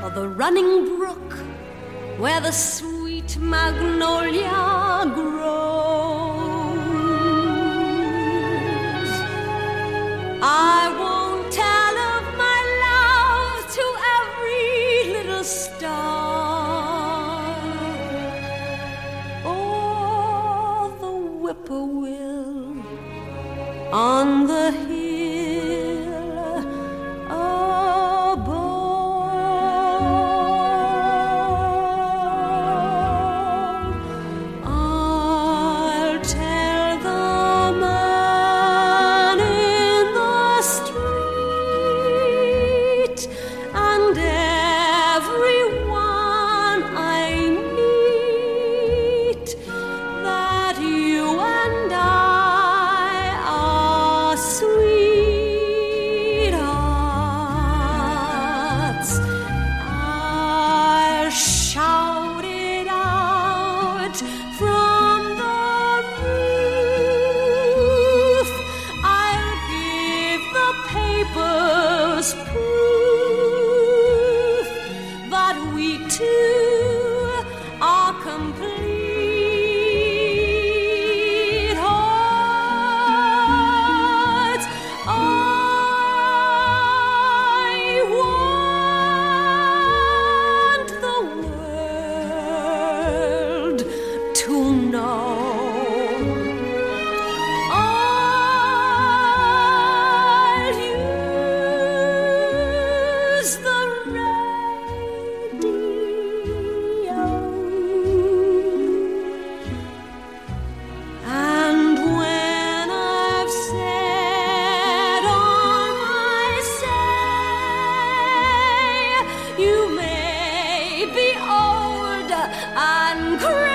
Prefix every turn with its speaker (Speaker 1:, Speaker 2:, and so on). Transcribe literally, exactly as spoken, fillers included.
Speaker 1: or the running brook where the sweet magnolia grows. I won't tell of my love to every little star or the whippoorwill on the hill above. I'll tell the man in the street and everyone I meet that you and I are sweethearts. I'll shout it out from the roof. I'll give the papers proof that we two are complete hearts. I want the world to know. I'll use the radio, and when I've said all I say, you may be old and crazy,